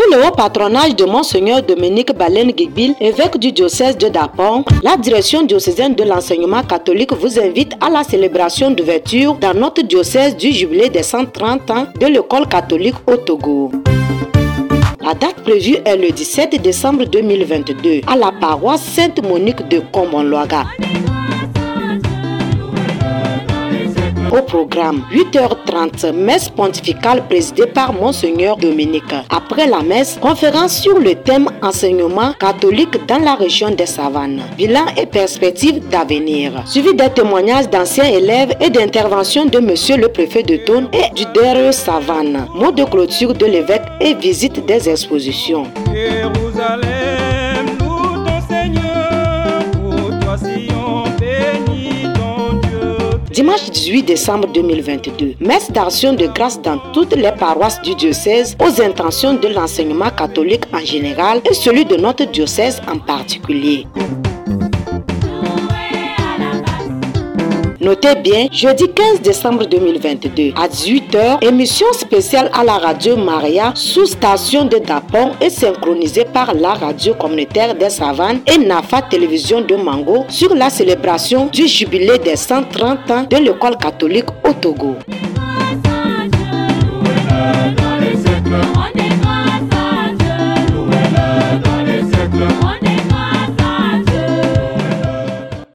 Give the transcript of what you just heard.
le haut patronage de Monseigneur Dominique Balen Guigbil, évêque du diocèse de Dapong, la direction diocésaine de l'enseignement catholique vous invite à la célébration d'ouverture dans notre diocèse du jubilé des 130 ans de l'école catholique au Togo. La date prévue est le 17 décembre 2022 à la paroisse Sainte-Monique de Kombonloaga. Au programme, 8h30, messe pontificale présidée par Monseigneur Dominique. Après la messe, conférence sur le thème enseignement catholique dans la région des Savanes. Bilan et perspectives d'avenir. Suivi des témoignages d'anciens élèves et d'interventions de Monsieur le préfet de Thône et du DRE Savane. Mot de clôture de l'évêque et visite des expositions. Jérusalem, nous ton Seigneur, pour toi Sion, bénis ton Dieu. Dimanche 18 décembre 2022, messe d'action de grâce dans toutes les paroisses du diocèse aux intentions de l'enseignement catholique en général et celui de notre diocèse en particulier. Notez bien, jeudi 15 décembre 2022, à 18h, émission spéciale à la radio Maria sous station de Dapong et synchronisée par la radio communautaire des Savanes et Nafa Télévision de Mango sur la célébration du jubilé des 130 ans de l'école catholique au Togo.